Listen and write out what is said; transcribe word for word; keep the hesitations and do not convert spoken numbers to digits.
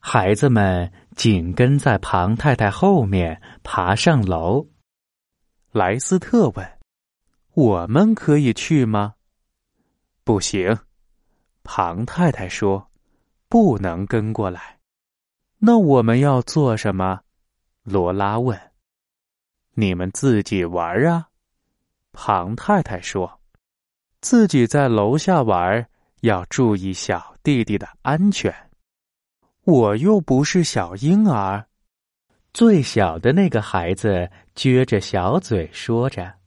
孩子们紧跟在庞太太后面爬上楼。莱斯特问：“我们可以去吗？”“不行。”庞太太说，“不能跟过来。”“那我们要做什么？”罗拉问。“你们自己玩啊。”庞太太说，“自己在楼下玩，要注意小弟弟的安全。”“我又不是小婴儿。”最小的那个孩子撅着小嘴说着。